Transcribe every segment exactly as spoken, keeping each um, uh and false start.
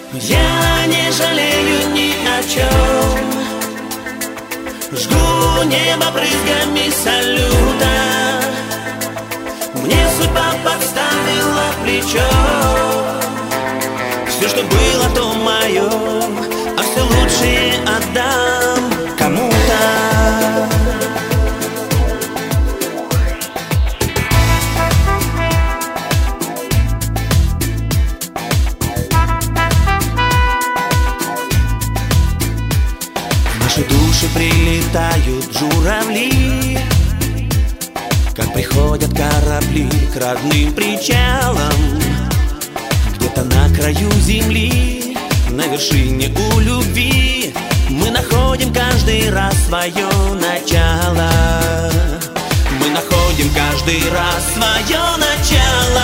Я не жалею ни о чем, жгу небо брызгами салюта. Мне судьба подставила плечо. Все, что было, то мое, а все лучшее отдам кому-то. В наши души прилетают журавли, как приходят корабли к родным причалам. Где-то на краю земли, на вершине у любви, мы находим каждый раз свое начало. Мы находим каждый раз свое начало.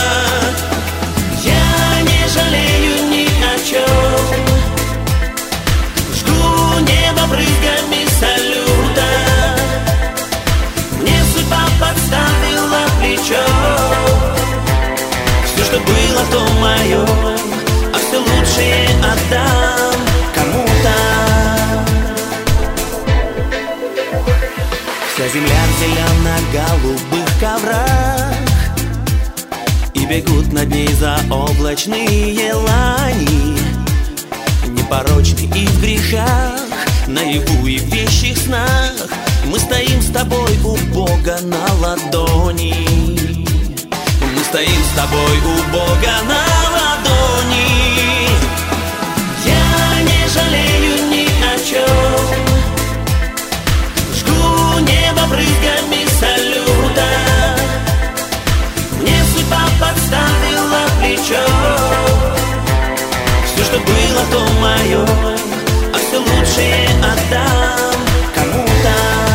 Я не жалею ни о чем, жгу небо брызгами салюта. Мне судьба подставила плечо. Все, что было, то мое, а все лучшее отдам кому-то. Вся земля в зелено-голубых коврах, и бегут над ней заоблачные лани. Непорочны и в грехах, наяву и в вещих снах. Мы стоим с тобой у Бога на ладони. Мы стоим с тобой у Бога на ладони. Я не жалею ни о чем, жгу небо брызгами салюта. Мне судьба подставила плечо. Все, что было, то мое, а все лучшее отдам кому-то.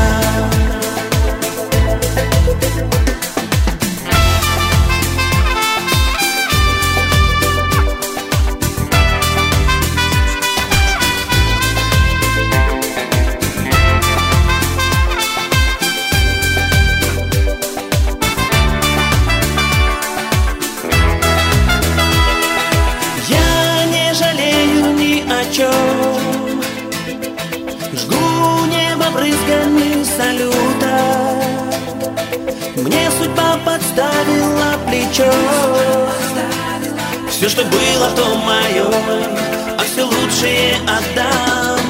Жгу небо брызгами салюта. Мне судьба подставила плечо. Все, что было, то мое, а все лучшее отдам